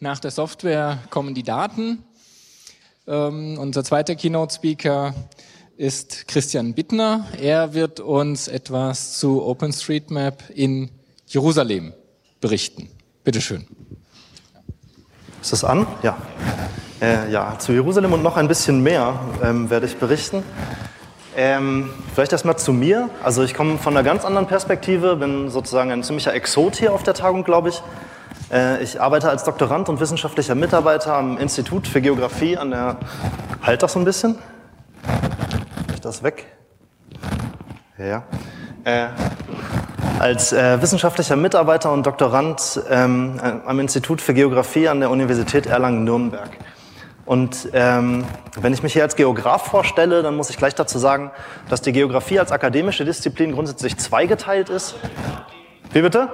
Nach der Software kommen die Daten. Unser zweiter Keynote-Speaker ist Christian Bittner. Er wird uns etwas zu OpenStreetMap in Jerusalem berichten. Bitte schön. Ist das an? Ja. Ja, zu Jerusalem und noch ein bisschen mehr werde ich berichten. Vielleicht erstmal zu mir. Also ich komme von einer ganz anderen Perspektive, bin sozusagen ein ziemlicher Exot hier auf der Tagung, glaube ich. Ich arbeite als Doktorand und wissenschaftlicher Mitarbeiter am Institut für Geografie an der... Halt das so ein bisschen? Ist das weg? Ja. Als wissenschaftlicher Mitarbeiter und Doktorand am Institut für Geografie an der Universität Erlangen-Nürnberg. Und wenn ich mich hier als Geograf vorstelle, dann muss ich gleich dazu sagen, dass die Geografie als akademische Disziplin grundsätzlich zweigeteilt ist. Wie bitte?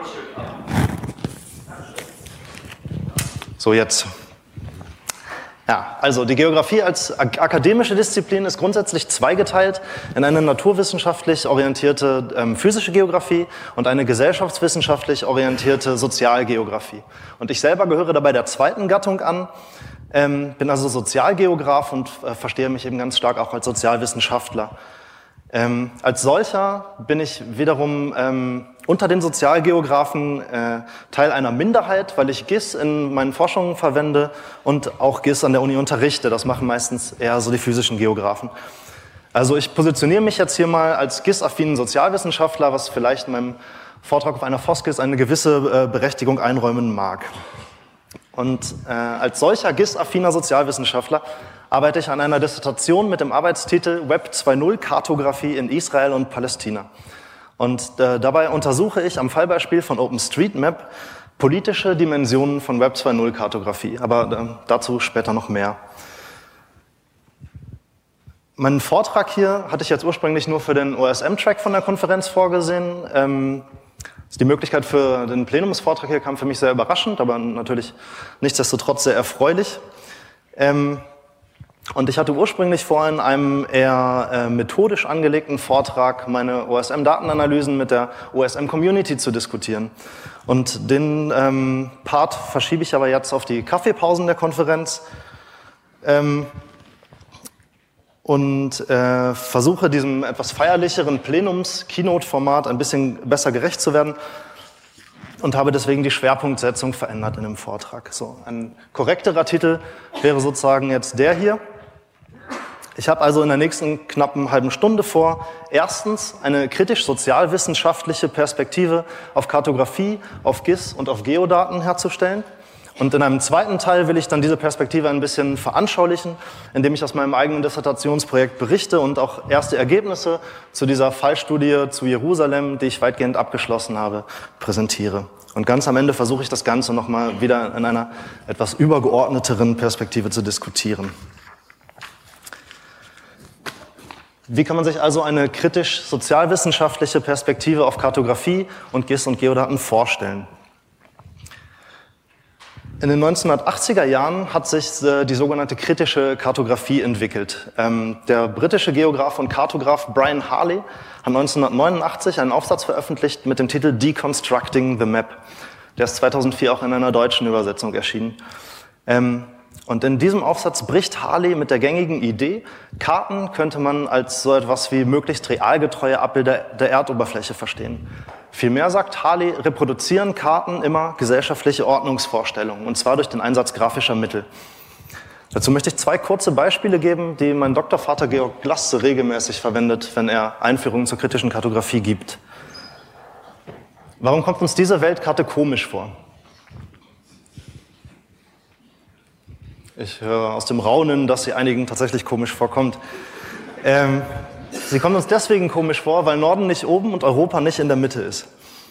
So, jetzt. Ja, also die Geografie als akademische Disziplin ist grundsätzlich zweigeteilt in eine naturwissenschaftlich orientierte physische Geografie und eine gesellschaftswissenschaftlich orientierte Sozialgeografie. Und ich selber gehöre dabei der zweiten Gattung an, bin also Sozialgeograf und verstehe mich eben ganz stark auch als Sozialwissenschaftler. Als solcher bin ich wiederum unter den Sozialgeografen Teil einer Minderheit, weil ich GIS in meinen Forschungen verwende und auch GIS an der Uni unterrichte. Das machen meistens eher so die physischen Geografen. Also ich positioniere mich jetzt hier mal als GIS-affinen Sozialwissenschaftler, was vielleicht in meinem Vortrag auf einer FOSGIS eine gewisse Berechtigung einräumen mag. Und als solcher GIS-affiner Sozialwissenschaftler arbeite ich an einer Dissertation mit dem Arbeitstitel Web 2.0 Kartografie in Israel und Palästina. Und dabei untersuche ich am Fallbeispiel von OpenStreetMap politische Dimensionen von Web 2.0 Kartografie. Aber dazu später noch mehr. Meinen Vortrag hier hatte ich jetzt ursprünglich nur für den OSM-Track von der Konferenz vorgesehen. Die Möglichkeit für den Plenumsvortrag hier kam für mich sehr überraschend, aber natürlich nichtsdestotrotz sehr erfreulich. Und ich hatte ursprünglich vor, in einem eher methodisch angelegten Vortrag meine OSM-Datenanalysen mit der OSM-Community zu diskutieren. Und den Part verschiebe ich aber jetzt auf die Kaffeepausen der Konferenz und versuche diesem etwas feierlicheren Plenums-Keynote-Format ein bisschen besser gerecht zu werden und habe deswegen die Schwerpunktsetzung verändert in dem Vortrag. So, ein korrekterer Titel wäre sozusagen jetzt der hier. Ich habe also in der nächsten knappen halben Stunde vor, erstens eine kritisch-sozialwissenschaftliche Perspektive auf Kartografie, auf GIS und auf Geodaten herzustellen. Und in einem zweiten Teil will ich dann diese Perspektive ein bisschen veranschaulichen, indem ich aus meinem eigenen Dissertationsprojekt berichte und auch erste Ergebnisse zu dieser Fallstudie zu Jerusalem, die ich weitgehend abgeschlossen habe, präsentiere. Und ganz am Ende versuche ich das Ganze nochmal wieder in einer etwas übergeordneteren Perspektive zu diskutieren. Wie kann man sich also eine kritisch-sozialwissenschaftliche Perspektive auf Kartografie und GIS und Geodaten vorstellen? In den 1980er Jahren hat sich die sogenannte kritische Kartografie entwickelt. Der britische Geograf und Kartograf Brian Harley hat 1989 einen Aufsatz veröffentlicht mit dem Titel Deconstructing the Map. Der ist 2004 auch in einer deutschen Übersetzung erschienen. Und in diesem Aufsatz bricht Harley mit der gängigen Idee, Karten könnte man als so etwas wie möglichst realgetreue Abbilder der Erdoberfläche verstehen. Vielmehr, sagt Harley, reproduzieren Karten immer gesellschaftliche Ordnungsvorstellungen, und zwar durch den Einsatz grafischer Mittel. Dazu möchte ich zwei kurze Beispiele geben, die mein Doktorvater Georg Glasse regelmäßig verwendet, wenn er Einführungen zur kritischen Kartografie gibt. Warum kommt uns diese Weltkarte komisch vor? Ich höre aus dem Raunen, dass sie einigen tatsächlich komisch vorkommt. Sie kommt uns deswegen komisch vor, weil Norden nicht oben und Europa nicht in der Mitte ist.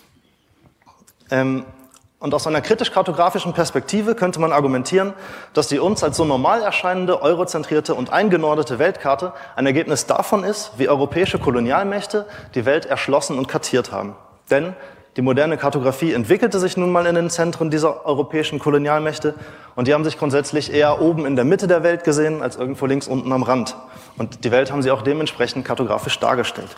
Und aus einer kritisch-kartografischen Perspektive könnte man argumentieren, dass die uns als so normal erscheinende, eurozentrierte und eingenordete Weltkarte ein Ergebnis davon ist, wie europäische Kolonialmächte die Welt erschlossen und kartiert haben. Denn die moderne Kartografie entwickelte sich nun mal in den Zentren dieser europäischen Kolonialmächte und die haben sich grundsätzlich eher oben in der Mitte der Welt gesehen, als irgendwo links unten am Rand. Und die Welt haben sie auch dementsprechend kartografisch dargestellt.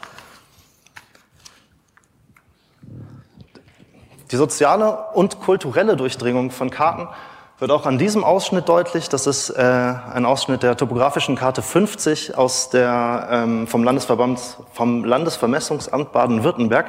Die soziale und kulturelle Durchdringung von Karten wird auch an diesem Ausschnitt deutlich. Das ist ein Ausschnitt der topografischen Karte 50 aus vom Landesvermessungsamt Baden-Württemberg.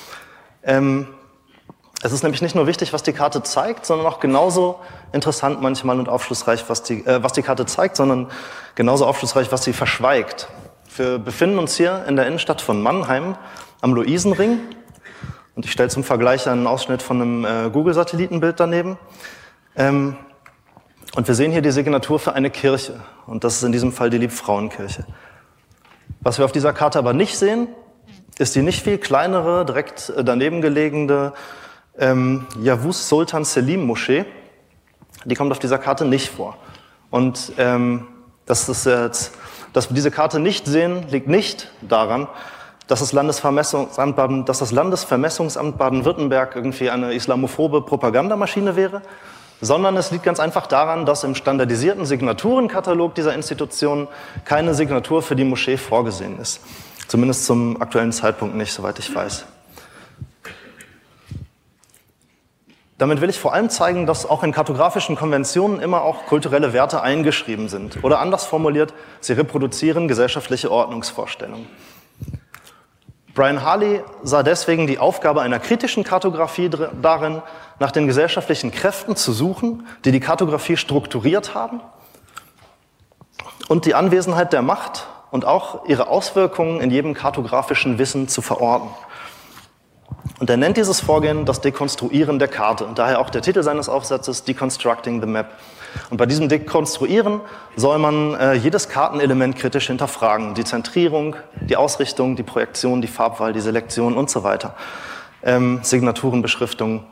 Es ist nämlich nicht nur wichtig, was die Karte zeigt, sondern auch genauso interessant manchmal und aufschlussreich, was die Karte zeigt, sondern genauso aufschlussreich, was sie verschweigt. Wir befinden uns hier in der Innenstadt von Mannheim am Luisenring. Und ich stelle zum Vergleich einen Ausschnitt von einem Google-Satellitenbild daneben. Und wir sehen hier die Signatur für eine Kirche. Und das ist in diesem Fall die Liebfrauenkirche. Was wir auf dieser Karte aber nicht sehen, ist die nicht viel kleinere, direkt daneben gelegene Yavuz Sultan Selim Moschee. Die kommt auf dieser Karte nicht vor. Und dass wir diese Karte nicht sehen, liegt nicht daran, dass das Landesvermessungsamt Baden-Württemberg irgendwie eine islamophobe Propagandamaschine wäre, sondern es liegt ganz einfach daran, dass im standardisierten Signaturenkatalog dieser Institution keine Signatur für die Moschee vorgesehen ist. Zumindest zum aktuellen Zeitpunkt nicht, soweit ich weiß. Damit will ich vor allem zeigen, dass auch in kartografischen Konventionen immer auch kulturelle Werte eingeschrieben sind. Oder anders formuliert, sie reproduzieren gesellschaftliche Ordnungsvorstellungen. Brian Harley sah deswegen die Aufgabe einer kritischen Kartografie darin, nach den gesellschaftlichen Kräften zu suchen, die die Kartografie strukturiert haben und die Anwesenheit der Macht und auch ihre Auswirkungen in jedem kartografischen Wissen zu verorten. Und er nennt dieses Vorgehen das Dekonstruieren der Karte und daher auch der Titel seines Aufsatzes Deconstructing the Map. Und bei diesem Dekonstruieren soll man jedes Kartenelement kritisch hinterfragen. Die Zentrierung, die Ausrichtung, die Projektion, die Farbwahl, die Selektion und so weiter. Signaturen, Beschriftungen.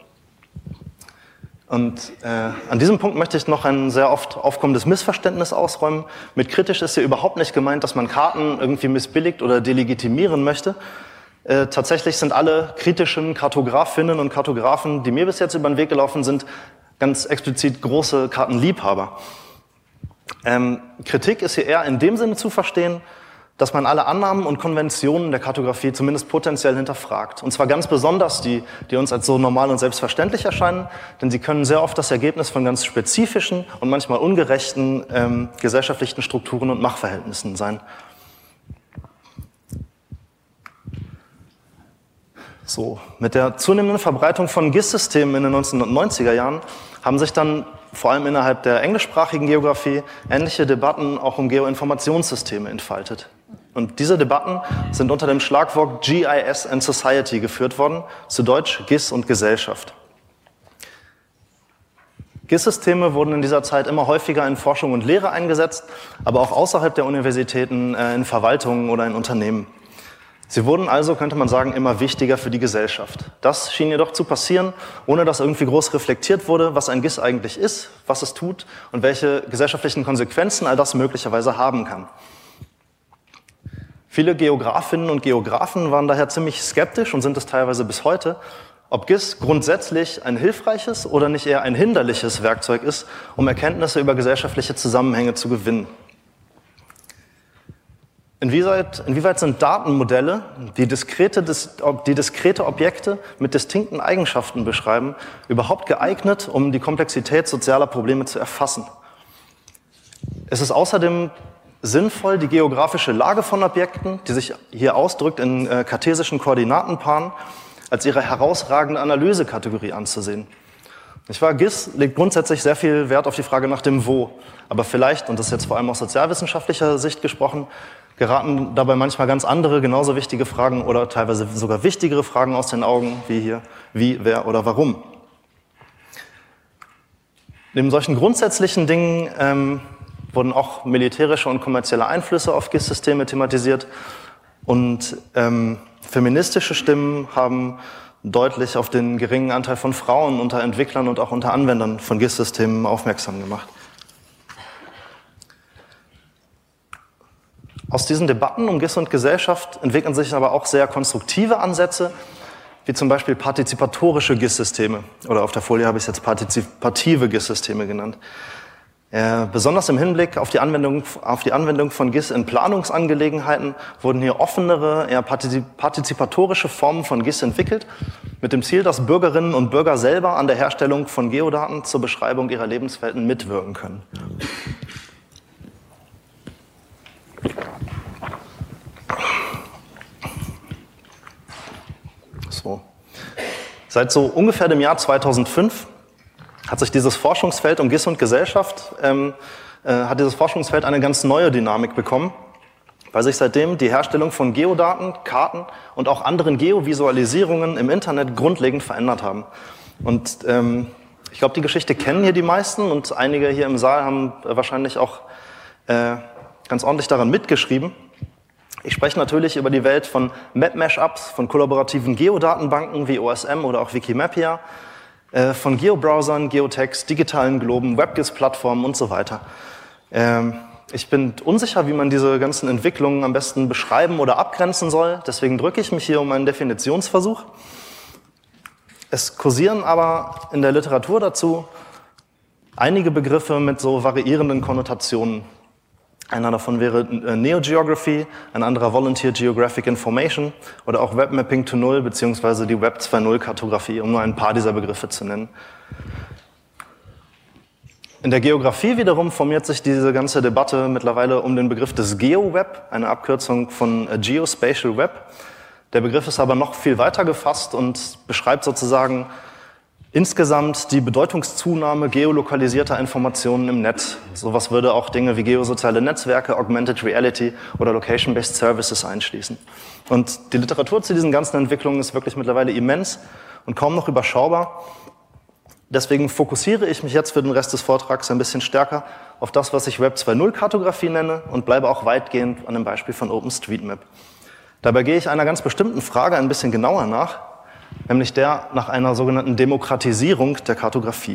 Und an diesem Punkt möchte ich noch ein sehr oft aufkommendes Missverständnis ausräumen. Mit kritisch ist hier überhaupt nicht gemeint, dass man Karten irgendwie missbilligt oder delegitimieren möchte. Tatsächlich sind alle kritischen Kartografinnen und Kartografen, die mir bis jetzt über den Weg gelaufen sind, ganz explizit große Kartenliebhaber. Kritik ist hier eher in dem Sinne zu verstehen, dass man alle Annahmen und Konventionen der Kartografie zumindest potenziell hinterfragt. Und zwar ganz besonders die uns als so normal und selbstverständlich erscheinen, denn sie können sehr oft das Ergebnis von ganz spezifischen und manchmal ungerechten gesellschaftlichen Strukturen und Machtverhältnissen sein. So, mit der zunehmenden Verbreitung von GIS-Systemen in den 1990er Jahren haben sich dann vor allem innerhalb der englischsprachigen Geografie ähnliche Debatten auch um Geoinformationssysteme entfaltet. Und diese Debatten sind unter dem Schlagwort GIS and Society geführt worden, zu Deutsch GIS und Gesellschaft. GIS-Systeme wurden in dieser Zeit immer häufiger in Forschung und Lehre eingesetzt, aber auch außerhalb der Universitäten, in Verwaltungen oder in Unternehmen. Sie wurden also, könnte man sagen, immer wichtiger für die Gesellschaft. Das schien jedoch zu passieren, ohne dass irgendwie groß reflektiert wurde, was ein GIS eigentlich ist, was es tut und welche gesellschaftlichen Konsequenzen all das möglicherweise haben kann. Viele Geografinnen und Geografen waren daher ziemlich skeptisch und sind es teilweise bis heute, ob GIS grundsätzlich ein hilfreiches oder nicht eher ein hinderliches Werkzeug ist, um Erkenntnisse über gesellschaftliche Zusammenhänge zu gewinnen. Inwieweit sind Datenmodelle, die diskrete Objekte mit distinkten Eigenschaften beschreiben, überhaupt geeignet, um die Komplexität sozialer Probleme zu erfassen? Es ist außerdem sinnvoll, die geografische Lage von Objekten, die sich hier ausdrückt in kartesischen Koordinatenpaaren, als ihre herausragende Analysekategorie anzusehen. GIS legt grundsätzlich sehr viel Wert auf die Frage nach dem Wo, aber vielleicht, und das ist jetzt vor allem aus sozialwissenschaftlicher Sicht gesprochen, geraten dabei manchmal ganz andere, genauso wichtige Fragen oder teilweise sogar wichtigere Fragen aus den Augen, wie hier, wie, wer oder warum. Neben solchen grundsätzlichen Dingen wurden auch militärische und kommerzielle Einflüsse auf GIS-Systeme thematisiert und feministische Stimmen haben deutlich auf den geringen Anteil von Frauen unter Entwicklern und auch unter Anwendern von GIS-Systemen aufmerksam gemacht. Aus diesen Debatten um GIS und Gesellschaft entwickeln sich aber auch sehr konstruktive Ansätze, wie zum Beispiel partizipatorische GIS-Systeme. Oder auf der Folie habe ich es jetzt partizipative GIS-Systeme genannt. Besonders im Hinblick auf die Anwendung von GIS in Planungsangelegenheiten wurden hier offenere, eher partizipatorische Formen von GIS entwickelt, mit dem Ziel, dass Bürgerinnen und Bürger selber an der Herstellung von Geodaten zur Beschreibung ihrer Lebenswelten mitwirken können. So. Seit so ungefähr dem Jahr 2005 hat sich dieses Forschungsfeld um GIS und Gesellschaft, hat dieses Forschungsfeld eine ganz neue Dynamik bekommen, weil sich seitdem die Herstellung von Geodaten, Karten und auch anderen Geovisualisierungen im Internet grundlegend verändert haben. Und ich glaube, die Geschichte kennen hier die meisten und einige hier im Saal haben wahrscheinlich auch ganz ordentlich daran mitgeschrieben. Ich spreche natürlich über die Welt von Map-Mashups, von kollaborativen Geodatenbanken wie OSM oder auch Wikimapia, von Geobrowsern, Geotext, digitalen Globen, WebGIS-Plattformen und so weiter. Ich bin unsicher, wie man diese ganzen Entwicklungen am besten beschreiben oder abgrenzen soll. Deswegen drücke ich mich hier um einen Definitionsversuch. Es kursieren aber in der Literatur dazu einige Begriffe mit so variierenden Konnotationen. Einer davon wäre Neogeography, ein anderer Volunteer Geographic Information oder auch Webmapping to Null beziehungsweise die Web 2.0 Kartografie, um nur ein paar dieser Begriffe zu nennen. In der Geografie wiederum formiert sich diese ganze Debatte mittlerweile um den Begriff des GeoWeb, eine Abkürzung von Geospatial Web. Der Begriff ist aber noch viel weiter gefasst und beschreibt sozusagen insgesamt die Bedeutungszunahme geolokalisierter Informationen im Netz. Sowas würde auch Dinge wie geosoziale Netzwerke, Augmented Reality oder Location-Based Services einschließen. Und die Literatur zu diesen ganzen Entwicklungen ist wirklich mittlerweile immens und kaum noch überschaubar. Deswegen fokussiere ich mich jetzt für den Rest des Vortrags ein bisschen stärker auf das, was ich Web 2.0 Kartografie nenne und bleibe auch weitgehend an dem Beispiel von OpenStreetMap. Dabei gehe ich einer ganz bestimmten Frage ein bisschen genauer nach, nämlich der nach einer sogenannten Demokratisierung der Kartografie.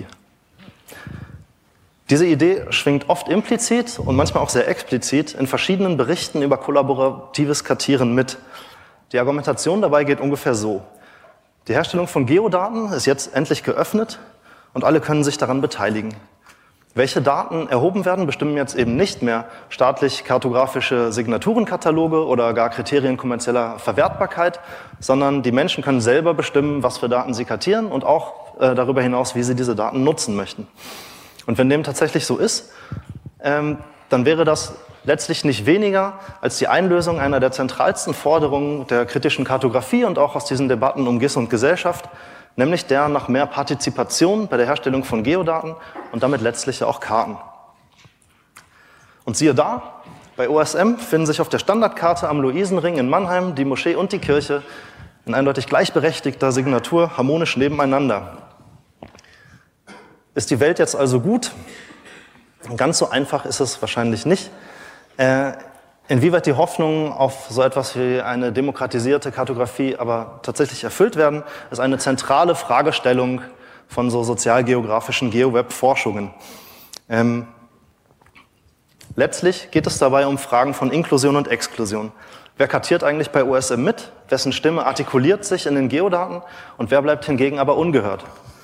Diese Idee schwingt oft implizit und manchmal auch sehr explizit in verschiedenen Berichten über kollaboratives Kartieren mit. Die Argumentation dabei geht ungefähr so. Die Herstellung von Geodaten ist jetzt endlich geöffnet und alle können sich daran beteiligen. Welche Daten erhoben werden, bestimmen jetzt eben nicht mehr staatlich kartografische Signaturenkataloge oder gar Kriterien kommerzieller Verwertbarkeit, sondern die Menschen können selber bestimmen, was für Daten sie kartieren und auch darüber hinaus, wie sie diese Daten nutzen möchten. Und wenn dem tatsächlich so ist, dann wäre das letztlich nicht weniger als die Einlösung einer der zentralsten Forderungen der kritischen Kartografie und auch aus diesen Debatten um GIS und Gesellschaft, nämlich der nach mehr Partizipation bei der Herstellung von Geodaten und damit letztlich auch Karten. Und siehe da, bei OSM finden sich auf der Standardkarte am Luisenring in Mannheim die Moschee und die Kirche in eindeutig gleichberechtigter Signatur harmonisch nebeneinander. Ist die Welt jetzt also gut? Ganz so einfach ist es wahrscheinlich nicht. Inwieweit die Hoffnungen auf so etwas wie eine demokratisierte Kartografie aber tatsächlich erfüllt werden, ist eine zentrale Fragestellung von so sozialgeografischen Geoweb-Forschungen. Letztlich geht es dabei um Fragen von Inklusion und Exklusion. Wer kartiert eigentlich bei OSM mit? Wessen Stimme artikuliert sich in den Geodaten? Und wer bleibt hingegen aber ungehört?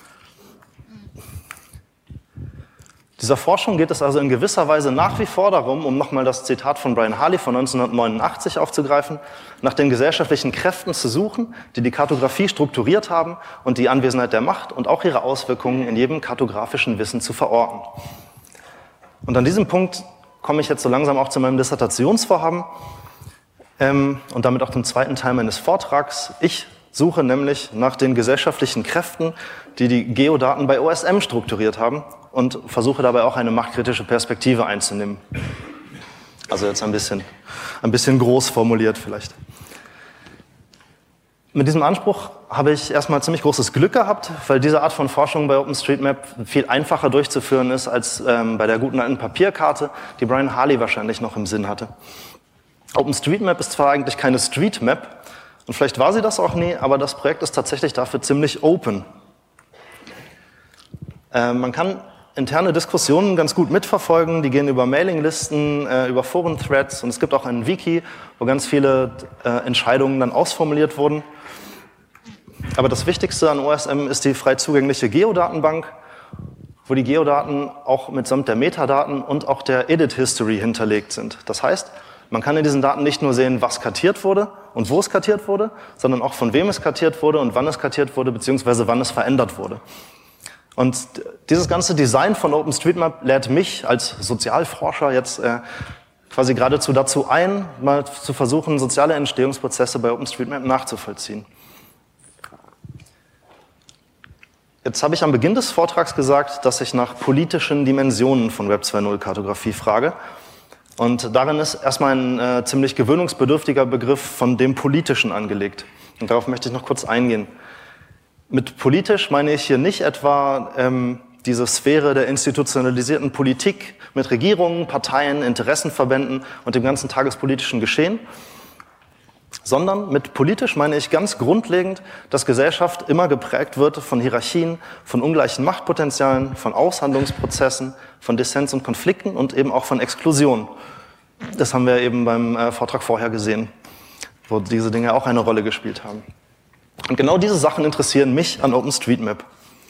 Dieser Forschung geht es also in gewisser Weise nach wie vor darum, um nochmal das Zitat von Brian Harley von 1989 aufzugreifen, nach den gesellschaftlichen Kräften zu suchen, die die Kartografie strukturiert haben und die Anwesenheit der Macht und auch ihre Auswirkungen in jedem kartografischen Wissen zu verorten. Und an diesem Punkt komme ich jetzt so langsam auch zu meinem Dissertationsvorhaben und damit auch dem zweiten Teil meines Vortrags. Ich suche nämlich nach den gesellschaftlichen Kräften, die die Geodaten bei OSM strukturiert haben und versuche dabei auch eine machtkritische Perspektive einzunehmen. Also jetzt ein bisschen groß formuliert vielleicht. Mit diesem Anspruch habe ich erstmal ziemlich großes Glück gehabt, weil diese Art von Forschung bei OpenStreetMap viel einfacher durchzuführen ist als bei der guten alten Papierkarte, die Brian Harley wahrscheinlich noch im Sinn hatte. OpenStreetMap ist zwar eigentlich keine Streetmap, und vielleicht war sie das auch nie, aber das Projekt ist tatsächlich dafür ziemlich open. Man kann interne Diskussionen ganz gut mitverfolgen, die gehen über Mailinglisten, über Foren-Threads und es gibt auch ein Wiki, wo ganz viele Entscheidungen dann ausformuliert wurden. Aber das Wichtigste an OSM ist die frei zugängliche Geodatenbank wo die Geodaten auch mitsamt der Metadaten und auch der Edit History hinterlegt sind. Das heißt, man kann in diesen Daten nicht nur sehen, was kartiert wurde und wo es kartiert wurde, sondern auch von wem es kartiert wurde und wann es kartiert wurde, beziehungsweise wann es verändert wurde. Und dieses ganze Design von OpenStreetMap lädt mich als Sozialforscher jetzt quasi geradezu dazu ein, mal zu versuchen, soziale Entstehungsprozesse bei OpenStreetMap nachzuvollziehen. Jetzt habe ich am Beginn des Vortrags gesagt, dass ich nach politischen Dimensionen von Web 2.0 Kartografie frage. Und darin ist erstmal ein ziemlich gewöhnungsbedürftiger Begriff von dem Politischen angelegt. Und darauf möchte ich noch kurz eingehen. Mit politisch meine ich hier nicht etwa diese Sphäre der institutionalisierten Politik mit Regierungen, Parteien, Interessenverbänden und dem ganzen tagespolitischen Geschehen, sondern mit politisch meine ich ganz grundlegend, dass Gesellschaft immer geprägt wird von Hierarchien, von ungleichen Machtpotenzialen, von Aushandlungsprozessen, von Dissens und Konflikten und eben auch von Exklusion. Das haben wir eben beim Vortrag vorher gesehen, wo diese Dinge auch eine Rolle gespielt haben. Und genau diese Sachen interessieren mich an OpenStreetMap.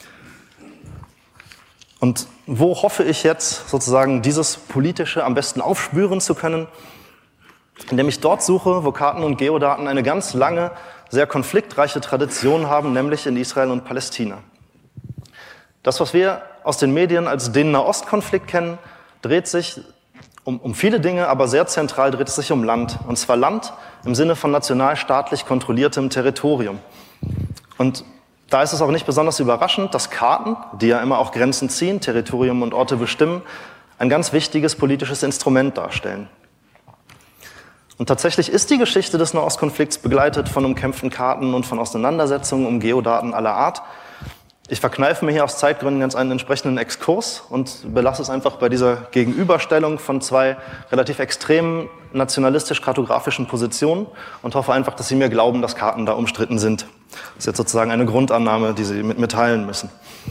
Und wo hoffe ich jetzt sozusagen dieses Politische am besten aufspüren zu können? Indem ich dort suche, wo Karten und Geodaten eine ganz lange, sehr konfliktreiche Tradition haben, nämlich in Israel und Palästina. Das, was wir aus den Medien als den Nahostkonflikt kennen, dreht sich um viele Dinge, aber sehr zentral dreht es sich um Land. Und zwar Land im Sinne von nationalstaatlich kontrolliertem Territorium. Und da ist es auch nicht besonders überraschend, dass Karten, die ja immer auch Grenzen ziehen, Territorium und Orte bestimmen, ein ganz wichtiges politisches Instrument darstellen. Und tatsächlich ist die Geschichte des Nahostkonflikts begleitet von umkämpften Karten und von Auseinandersetzungen um Geodaten aller Art. Ich verkneife mir hier aus Zeitgründen ganz einen entsprechenden Exkurs und belasse es einfach bei dieser Gegenüberstellung von zwei relativ extremen nationalistisch-kartografischen Positionen und hoffe einfach, dass Sie mir glauben, dass Karten da umstritten sind. Das ist jetzt sozusagen eine Grundannahme, die Sie mit mir teilen müssen.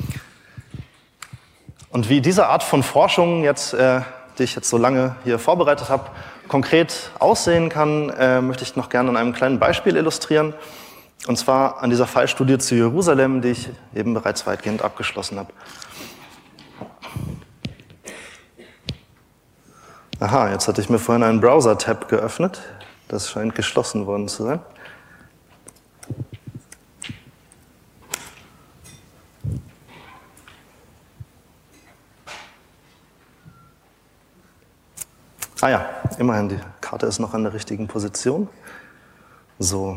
Und wie diese Art von Forschung jetzt, die ich jetzt so lange hier vorbereitet habe, konkret aussehen kann, möchte ich noch gerne an einem kleinen Beispiel illustrieren. Und zwar an dieser Fallstudie zu Jerusalem, die ich eben bereits weitgehend abgeschlossen habe. Aha, jetzt hatte ich mir vorhin einen Browser-Tab geöffnet. Das scheint geschlossen worden zu sein. Ah ja, immerhin, die Karte ist noch an der richtigen Position. So.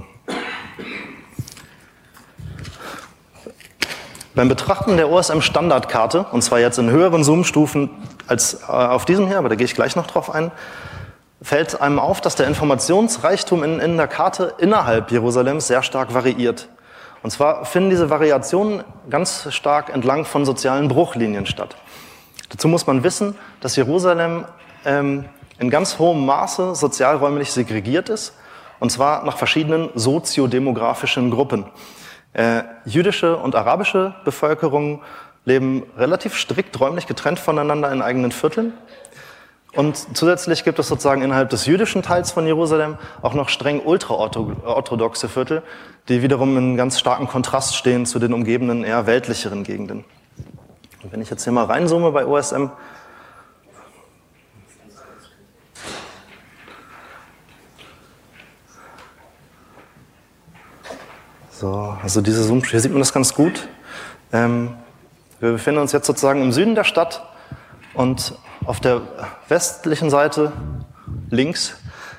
Beim Betrachten der OSM-Standardkarte, und zwar jetzt in höheren Zoom-Stufen als auf diesem hier, aber da gehe ich gleich noch drauf ein, fällt einem auf, dass der Informationsreichtum in der Karte innerhalb Jerusalems sehr stark variiert. Und zwar finden diese Variationen ganz stark entlang von sozialen Bruchlinien statt. Dazu muss man wissen, dass Jerusalem in ganz hohem Maße sozialräumlich segregiert ist, und zwar nach verschiedenen soziodemografischen Gruppen. Jüdische und arabische Bevölkerung leben relativ strikt räumlich getrennt voneinander in eigenen Vierteln. Und zusätzlich gibt es sozusagen innerhalb des jüdischen Teils von Jerusalem auch noch streng ultraorthodoxe Viertel, die wiederum in ganz starkem Kontrast stehen zu den umgebenden, eher weltlicheren Gegenden. Und wenn ich jetzt hier mal reinzoome bei OSM, so, also diese Zoom, hier sieht man das ganz gut. Wir befinden uns jetzt sozusagen im Süden der Stadt und auf der westlichen Seite, links,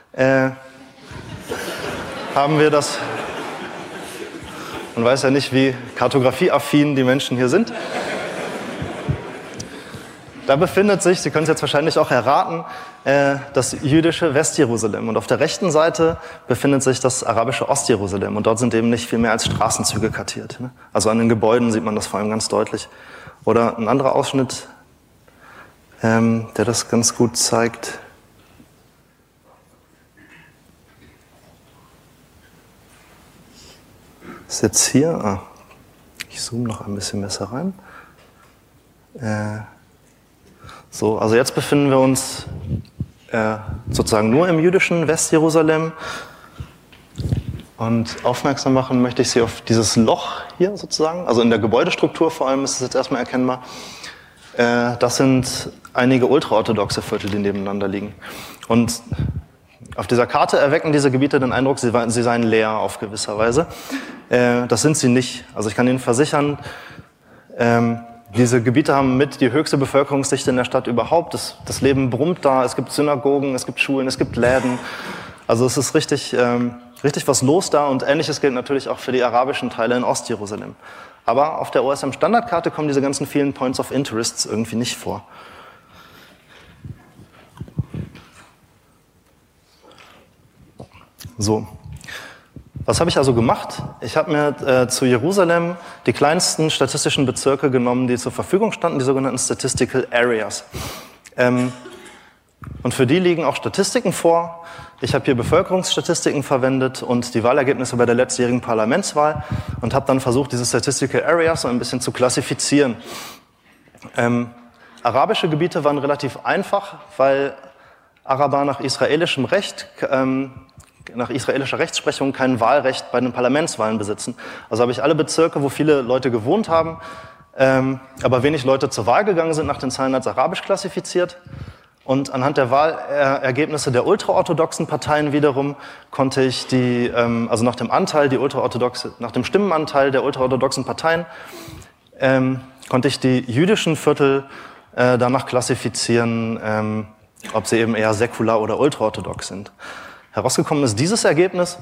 haben wir das, man weiß ja nicht, wie kartografieaffin die Menschen hier sind. Da befindet sich, Sie können es jetzt wahrscheinlich auch erraten, das jüdische Westjerusalem. Und auf der rechten Seite befindet sich das arabische Ostjerusalem. Und dort sind eben nicht viel mehr als Straßenzüge kartiert. Also an den Gebäuden sieht man das vor allem ganz deutlich. Oder ein anderer Ausschnitt, der das ganz gut zeigt. Ist jetzt hier, ich zoome noch ein bisschen besser rein. So, also jetzt befinden wir uns sozusagen nur im jüdischen Westjerusalem. Und aufmerksam machen möchte ich Sie auf dieses Loch hier sozusagen. Also in der Gebäudestruktur vor allem ist es jetzt erstmal erkennbar. Das sind einige ultraorthodoxe Viertel, die nebeneinander liegen. Und auf dieser Karte erwecken diese Gebiete den Eindruck, sie seien leer auf gewisser Weise. Das sind sie nicht. Also ich kann Ihnen versichern, diese Gebiete haben mit die höchste Bevölkerungsdichte in der Stadt überhaupt. Das Leben brummt da, es gibt Synagogen, es gibt Schulen, es gibt Läden. Also es ist richtig was los da und Ähnliches gilt natürlich auch für die arabischen Teile in Ostjerusalem. Aber auf der OSM-Standardkarte kommen diese ganzen vielen Points of Interests irgendwie nicht vor. So, was habe ich also gemacht? Ich habe mir zu Jerusalem die kleinsten statistischen Bezirke genommen, die zur Verfügung standen, die sogenannten Statistical Areas. Und für die liegen auch Statistiken vor. Ich habe hier Bevölkerungsstatistiken verwendet und die Wahlergebnisse bei der letztjährigen Parlamentswahl und habe dann versucht, diese Statistical Areas so ein bisschen zu klassifizieren. Arabische Gebiete waren relativ einfach, weil Araber nach israelischem Recht, nach israelischer Rechtsprechung kein Wahlrecht bei den Parlamentswahlen besitzen. Also habe ich alle Bezirke, wo viele Leute gewohnt haben, aber wenig Leute zur Wahl gegangen sind, nach den Zahlen als arabisch klassifiziert. Und anhand der Wahlergebnisse der ultraorthodoxen Parteien wiederum konnte ich also nach dem Stimmenanteil der ultraorthodoxen Parteien, konnte ich die jüdischen Viertel danach klassifizieren, ob sie eben eher säkular oder ultraorthodox sind. Herausgekommen ist dieses Ergebnis.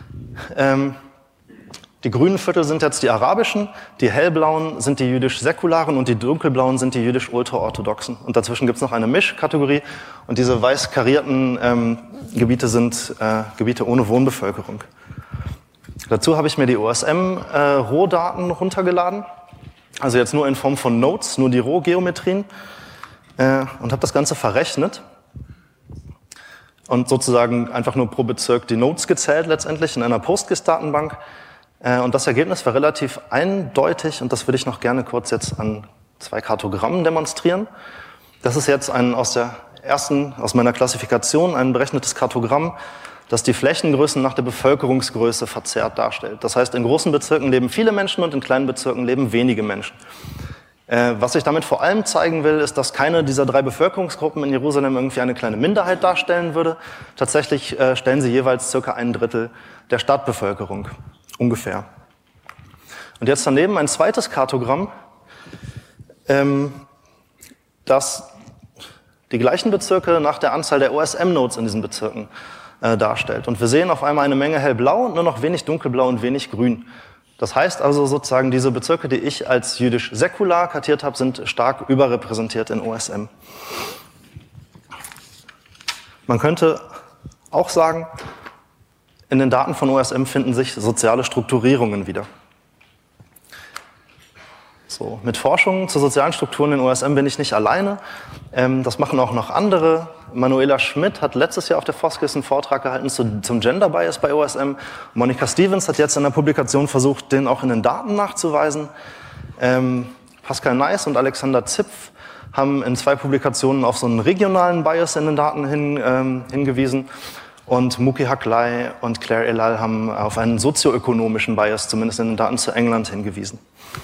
Die grünen Viertel sind jetzt die arabischen, die hellblauen sind die jüdisch-säkularen und die dunkelblauen sind die jüdisch-ultraorthodoxen. Und dazwischen gibt es noch eine Mischkategorie und diese weiß karierten Gebiete sind Gebiete ohne Wohnbevölkerung. Dazu habe ich mir die OSM-Rohdaten runtergeladen, also jetzt nur in Form von Nodes, nur die Rohgeometrien und habe das Ganze verrechnet. Und sozusagen einfach nur pro Bezirk die Nodes gezählt letztendlich in einer PostGIS-Datenbank. Und das Ergebnis war relativ eindeutig und das würde ich noch gerne kurz jetzt an 2 Kartogrammen demonstrieren. Das ist jetzt aus meiner Klassifikation ein berechnetes Kartogramm, das die Flächengrößen nach der Bevölkerungsgröße verzerrt darstellt. Das heißt, in großen Bezirken leben viele Menschen und in kleinen Bezirken leben wenige Menschen. Was ich damit vor allem zeigen will, ist, dass keine dieser 3 Bevölkerungsgruppen in Jerusalem irgendwie eine kleine Minderheit darstellen würde. Tatsächlich stellen sie jeweils circa 1/3 der Stadtbevölkerung, ungefähr. Und jetzt daneben ein zweites Kartogramm, das die gleichen Bezirke nach der Anzahl der OSM-Nodes in diesen Bezirken darstellt. Und wir sehen auf einmal eine Menge hellblau und nur noch wenig dunkelblau und wenig grün. Das heißt also sozusagen, diese Bezirke, die ich als jüdisch-säkular kartiert habe, sind stark überrepräsentiert in OSM. Man könnte auch sagen, in den Daten von OSM finden sich soziale Strukturierungen wieder. So, mit Forschungen zu sozialen Strukturen in OSM bin ich nicht alleine. Das machen auch noch andere. Manuela Schmidt hat letztes Jahr auf der FOSGIS einen Vortrag gehalten zum Gender Bias bei OSM. Monika Stevens hat jetzt in der Publikation versucht, den auch in den Daten nachzuweisen. Pascal Neiss und Alexander Zipf haben in 2 Publikationen auf so einen regionalen Bias in den Daten hingewiesen. Und Muki Haklai und Claire Elal haben auf einen sozioökonomischen Bias, zumindest in den Daten zu England, hingewiesen.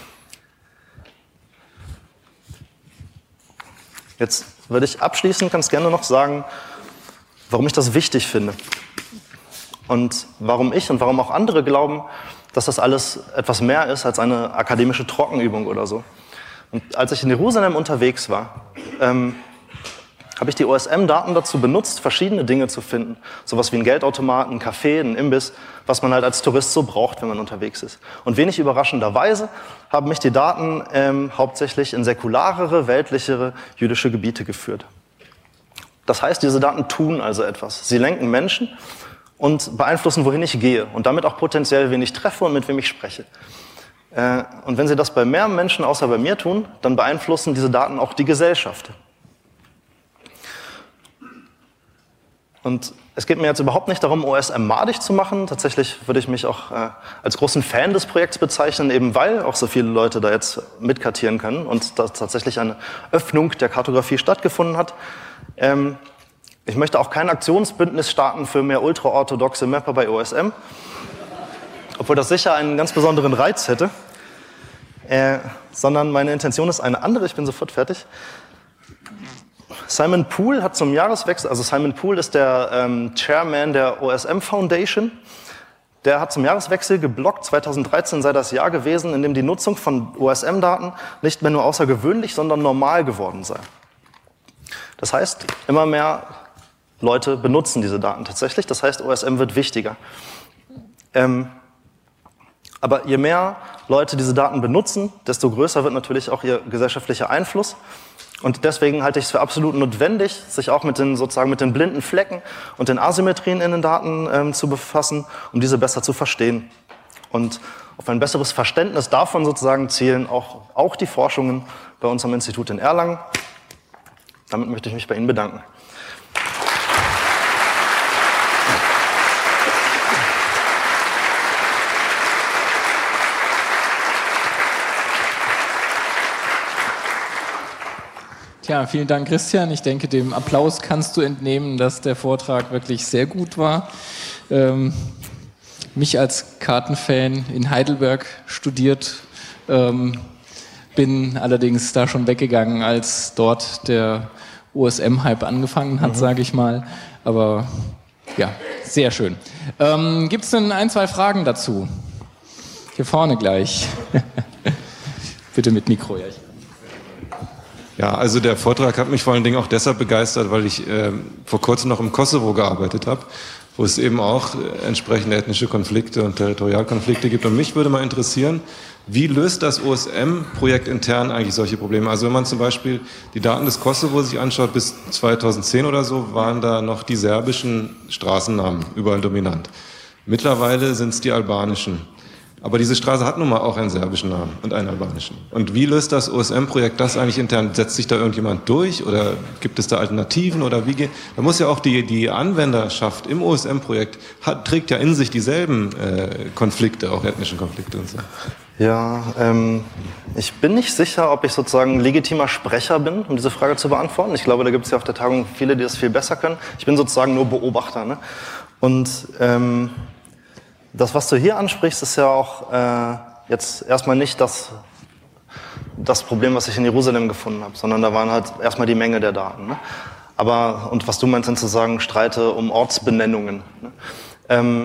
Jetzt würde ich abschließend ganz gerne noch sagen, warum ich das wichtig finde. Und warum ich und warum auch andere glauben, dass das alles etwas mehr ist als eine akademische Trockenübung oder so. Und als ich in Jerusalem unterwegs war, habe ich die OSM-Daten dazu benutzt, verschiedene Dinge zu finden. Sowas wie ein Geldautomaten, ein Café, ein Imbiss, was man halt als Tourist so braucht, wenn man unterwegs ist. Und wenig überraschenderweise haben mich die Daten hauptsächlich in säkularere, weltlichere jüdische Gebiete geführt. Das heißt, diese Daten tun also etwas. Sie lenken Menschen und beeinflussen, wohin ich gehe und damit auch potenziell, wen ich treffe und mit wem ich spreche. Und wenn sie das bei mehr Menschen außer bei mir tun, dann beeinflussen diese Daten auch die Gesellschaft. Und es geht mir jetzt überhaupt nicht darum, OSM madig zu machen. Tatsächlich würde ich mich auch als großen Fan des Projekts bezeichnen, eben weil auch so viele Leute da jetzt mitkartieren können und da tatsächlich eine Öffnung der Kartografie stattgefunden hat. Ich möchte auch kein Aktionsbündnis starten für mehr ultraorthodoxe Mapper bei OSM, obwohl das sicher einen ganz besonderen Reiz hätte. sondern meine Intention ist eine andere. Ich bin sofort fertig. Simon Poole hat zum Jahreswechsel, also Simon Poole ist der Chairman der OSM Foundation, der hat zum Jahreswechsel gebloggt, 2013 sei das Jahr gewesen, in dem die Nutzung von OSM-Daten nicht mehr nur außergewöhnlich, sondern normal geworden sei. Das heißt, immer mehr Leute benutzen diese Daten tatsächlich, das heißt, OSM wird wichtiger. Aber je mehr Leute diese Daten benutzen, desto größer wird natürlich auch ihr gesellschaftlicher Einfluss. Und deswegen halte ich es für absolut notwendig, sich auch mit den blinden Flecken und den Asymmetrien in den Daten zu befassen, um diese besser zu verstehen. Und auf ein besseres Verständnis davon sozusagen zielen auch die Forschungen bei uns am Institut in Erlangen. Damit möchte ich mich bei Ihnen bedanken. Ja, vielen Dank, Christian. Ich denke, dem Applaus kannst du entnehmen, dass der Vortrag wirklich sehr gut war. Mich als Kartenfan in Heidelberg studiert, bin allerdings da schon weggegangen, als dort der OSM-Hype angefangen hat, sage ich mal. Aber ja, sehr schön. Gibt es denn 1, 2 Fragen dazu? Hier vorne gleich. Bitte mit Mikro, ja. Ja, also der Vortrag hat mich vor allen Dingen auch deshalb begeistert, weil ich vor kurzem noch im Kosovo gearbeitet habe, wo es eben auch entsprechende ethnische Konflikte und Territorialkonflikte gibt. Und mich würde mal interessieren, wie löst das OSM-Projekt intern eigentlich solche Probleme? Also wenn man zum Beispiel die Daten des Kosovo sich anschaut, bis 2010 oder so, waren da noch die serbischen Straßennamen überall dominant. Mittlerweile sind es die albanischen. Aber diese Straße hat nun mal auch einen serbischen Namen und einen albanischen. Und wie löst das OSM-Projekt das eigentlich intern? Setzt sich da irgendjemand durch oder gibt es da Alternativen oder wie geht? Da muss ja auch die Anwenderschaft im OSM-Projekt trägt ja in sich dieselben Konflikte, auch ethnischen Konflikte und so. Ja, ich bin nicht sicher, ob ich sozusagen legitimer Sprecher bin, um diese Frage zu beantworten. Ich glaube, da gibt es ja auf der Tagung viele, die das viel besser können. Ich bin sozusagen nur Beobachter, ne? Und das, was du hier ansprichst, ist ja auch jetzt erstmal nicht das Problem, was ich in Jerusalem gefunden habe, sondern da waren halt erstmal die Menge der Daten. Ne? Und was du meinst, sind zu sagen, Streite um Ortsbenennungen. Ne?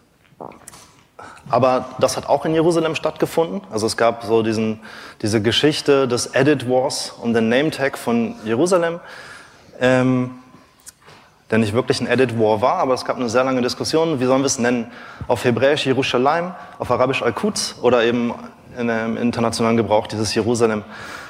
Aber das hat auch in Jerusalem stattgefunden. Also es gab so diese Geschichte des Edit Wars um den Name Tag von Jerusalem. Der nicht wirklich ein Edit War war, aber es gab eine sehr lange Diskussion, wie sollen wir es nennen? Auf Hebräisch Jerusalem, auf Arabisch Al-Quds oder eben im internationalen Gebrauch dieses Jerusalem.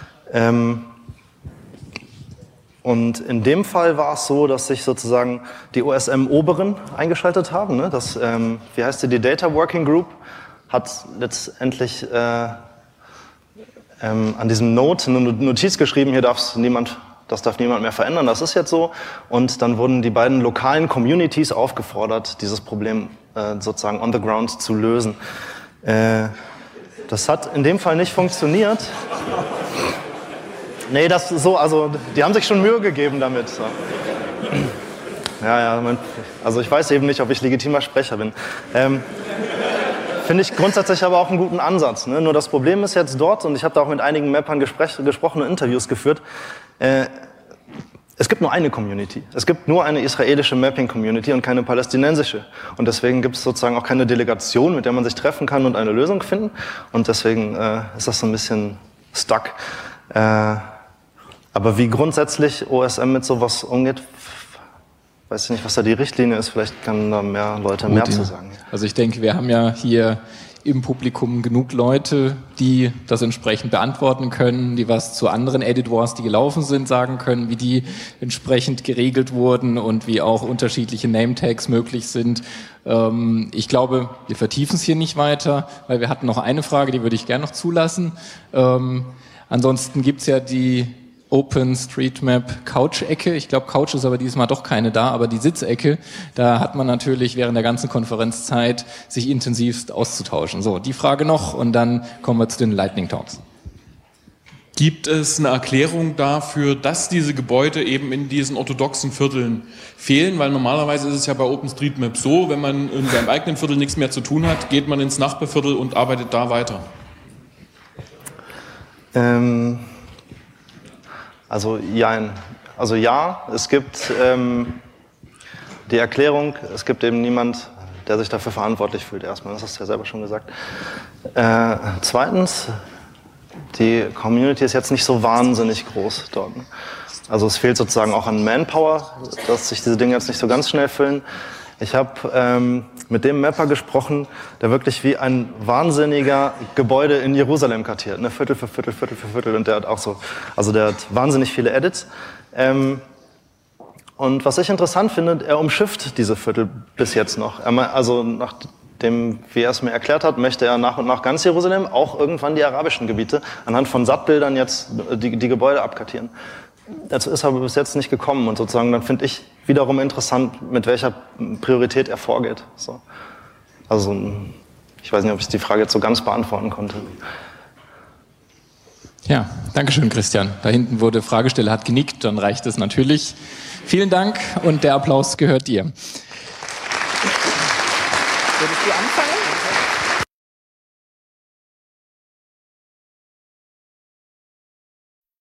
Und in dem Fall war es so, dass sich sozusagen die OSM-Oberen eingeschaltet haben. Ne? Wie heißt die Data Working Group hat letztendlich an diesem Note eine Notiz geschrieben, das darf niemand mehr verändern, das ist jetzt so. Und dann wurden die beiden lokalen Communities aufgefordert, dieses Problem sozusagen on the ground zu lösen. Das hat in dem Fall nicht funktioniert. Nee, die haben sich schon Mühe gegeben damit. So. Also ich weiß eben nicht, ob ich legitimer Sprecher bin. Finde ich grundsätzlich aber auch einen guten Ansatz. Ne? Nur das Problem ist jetzt dort, und ich habe da auch mit einigen Mappern gesprochen und Interviews geführt, es gibt nur eine Community. Es gibt nur eine israelische Mapping-Community und keine palästinensische. Und deswegen gibt es sozusagen auch keine Delegation, mit der man sich treffen kann und eine Lösung finden. Und deswegen ist das so ein bisschen stuck. Aber wie grundsätzlich OSM mit sowas umgeht, weiß ich nicht, was da die Richtlinie ist. Vielleicht können da mehr Leute mehr zu sagen. Also ich denke, wir haben ja hier im Publikum genug Leute, die das entsprechend beantworten können, die was zu anderen Edit Wars, die gelaufen sind, sagen können, wie die entsprechend geregelt wurden und wie auch unterschiedliche Name-Tags möglich sind. Ich glaube, wir vertiefen es hier nicht weiter, weil wir hatten noch eine Frage, die würde ich gerne noch zulassen. Ansonsten gibt's ja die OpenStreetMap Couch-Ecke. Ich glaube, Couch ist aber diesmal doch keine da, aber die Sitzecke, da hat man natürlich während der ganzen Konferenzzeit sich intensivst auszutauschen. So, die Frage noch und dann kommen wir zu den Lightning Talks. Gibt es eine Erklärung dafür, dass diese Gebäude eben in diesen orthodoxen Vierteln fehlen? Weil normalerweise ist es ja bei OpenStreetMap so, wenn man in seinem eigenen Viertel nichts mehr zu tun hat, geht man ins Nachbarviertel und arbeitet da weiter. Also ja, es gibt die Erklärung, es gibt eben niemand, der sich dafür verantwortlich fühlt erstmal, das hast du ja selber schon gesagt. Zweitens, die Community ist jetzt nicht so wahnsinnig groß dort. Also es fehlt sozusagen auch an Manpower, dass sich diese Dinge jetzt nicht so ganz schnell füllen. Ich habe mit dem Mapper gesprochen, der wirklich wie ein wahnsinniger Gebäude in Jerusalem kartiert, ne? Viertel für Viertel, Viertel für Viertel, und der hat auch so, also der hat wahnsinnig viele Edits. Und was ich interessant finde, er umschifft diese Viertel bis jetzt noch. Also nachdem, wie er es mir erklärt hat, möchte er nach und nach ganz Jerusalem, auch irgendwann die arabischen Gebiete, anhand von Sattbildern jetzt die Gebäude abkartieren. Dazu ist aber bis jetzt nicht gekommen, und sozusagen dann finde ich wiederum interessant, mit welcher Priorität er vorgeht. So. Also ich weiß nicht, ob ich die Frage jetzt so ganz beantworten konnte. Ja, danke schön, Christian. Da hinten wurde Fragesteller hat genickt, dann reicht es natürlich. Vielen Dank, und der Applaus gehört dir. Würdest du anfangen?